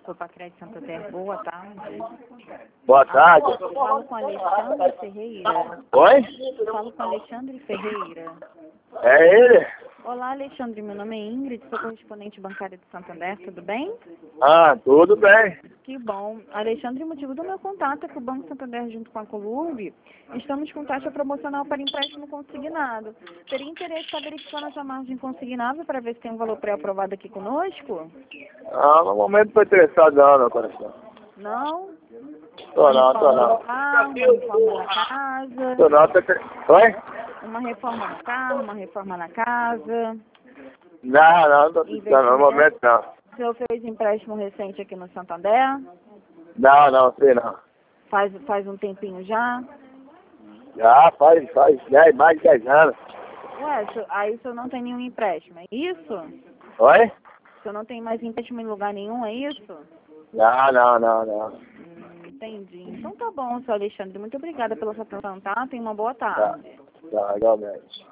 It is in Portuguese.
Banco Pacred Santander. Boa tarde. Boa tarde. Falo com Alexandre Ferreira. Oi? Falo com Alexandre Ferreira. É ele? Olá, Alexandre. Meu nome é Ingrid, sou correspondente bancária de Santander. Tudo bem? Ah, tudo bem. Que bom. Alexandre, o motivo do meu contato é que o Banco Santander, junto com a Colurb, estamos com taxa promocional para empréstimo consignado. Teria interesse em estar verificando a sua margem consignável para ver se tem um valor pré-aprovado aqui conosco? Ah, no momento não tô interessado não, meu coração. Não? Tô não. Uma reforma na casa. Tô não, Oi? Uma reforma no carro, uma reforma na casa. Não tô precisando, no momento não. O senhor fez empréstimo recente aqui no Santander? Não, sei não. Faz um tempinho já? Já faz mais de 10 anos. Ué, aí o senhor não tem nenhum empréstimo, é isso? Oi? O senhor não tem mais empréstimo em lugar nenhum, é isso? Não. Entendi. Então tá bom, senhor Alexandre. Muito obrigada pela sua atenção, tá? Tenha uma boa tarde. Tá, igualmente.